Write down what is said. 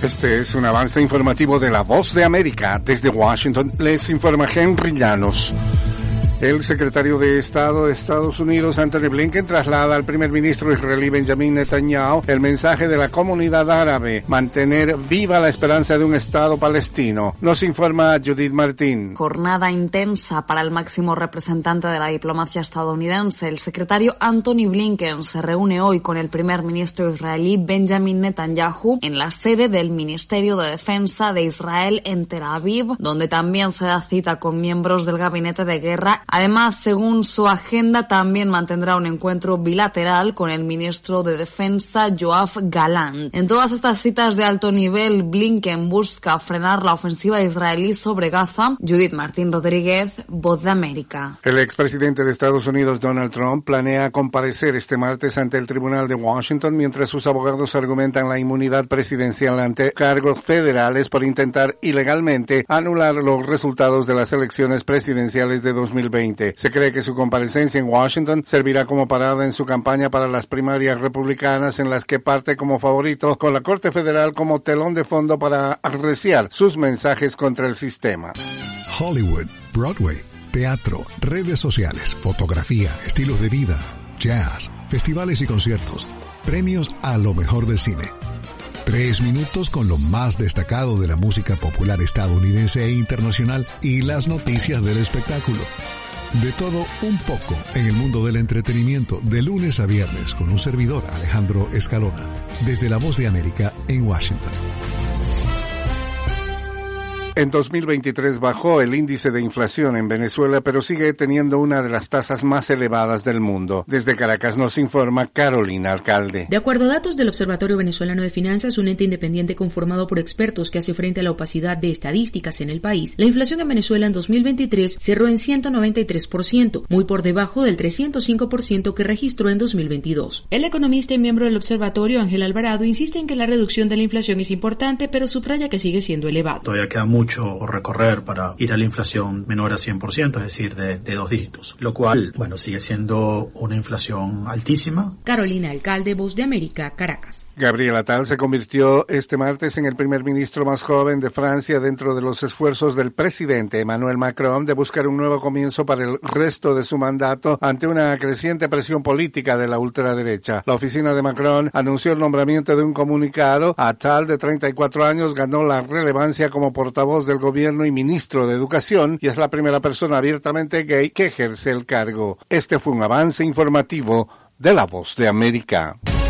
Este es un avance informativo de La Voz de América. Desde Washington les informa Henry Llanos. El secretario de Estado de Estados Unidos, Antony Blinken, traslada al primer ministro israelí Benjamin Netanyahu el mensaje de la comunidad árabe: mantener viva la esperanza de un Estado palestino. Nos informa Judith Martín. Jornada intensa para el máximo representante de la diplomacia estadounidense. El secretario Antony Blinken se reúne hoy con el primer ministro israelí Benjamin Netanyahu en la sede del Ministerio de Defensa de Israel en Tel Aviv, donde también se da cita con miembros del gabinete de guerra. Además, según su agenda, también mantendrá un encuentro bilateral con el ministro de Defensa, Yoav Gallant. En todas estas citas de alto nivel, Blinken busca frenar la ofensiva israelí sobre Gaza. Judith Martín Rodríguez, Voz de América. El expresidente de Estados Unidos, Donald Trump, planea comparecer este martes ante el Tribunal de Washington mientras sus abogados argumentan la inmunidad presidencial ante cargos federales por intentar ilegalmente anular los resultados de las elecciones presidenciales de 2020. Se cree que su comparecencia en Washington servirá como parada en su campaña para las primarias republicanas, en las que parte como favorito, con la Corte Federal como telón de fondo para arreciar sus mensajes contra el sistema. Hollywood, Broadway, teatro, redes sociales, fotografía, estilos de vida, jazz, festivales y conciertos, premios a lo mejor del cine. 3 minutos con lo más destacado de la música popular estadounidense e internacional y las noticias del espectáculo. De todo un poco en el mundo del entretenimiento, de lunes a viernes, con un servidor, Alejandro Escalona, desde La Voz de América en Washington. En 2023 bajó el índice de inflación en Venezuela, pero sigue teniendo una de las tasas más elevadas del mundo. Desde Caracas nos informa Carolina Alcalde. De acuerdo a datos del Observatorio Venezolano de Finanzas, un ente independiente conformado por expertos que hace frente a la opacidad de estadísticas en el país, la inflación en Venezuela en 2023 cerró en 193%, muy por debajo del 305% que registró en 2022. El economista y miembro del observatorio, Ángel Alvarado, insiste en que la reducción de la inflación es importante, pero subraya que sigue siendo elevada. Todavía queda mucho por recorrer para ir a la inflación menor a 100%, es decir, de 2 dígitos, lo cual, sigue siendo una inflación altísima. Carolina Alcalde, Voz de América, Caracas. Gabriel Attal se convirtió este martes en el primer ministro más joven de Francia dentro de los esfuerzos del presidente Emmanuel Macron de buscar un nuevo comienzo para el resto de su mandato ante una creciente presión política de la ultraderecha. La oficina de Macron anunció el nombramiento de un comunicado. Attal, de 34 años, ganó la relevancia como portavoz del gobierno y ministro de Educación, y es la primera persona abiertamente gay que ejerce el cargo. Este fue un avance informativo de La Voz de América.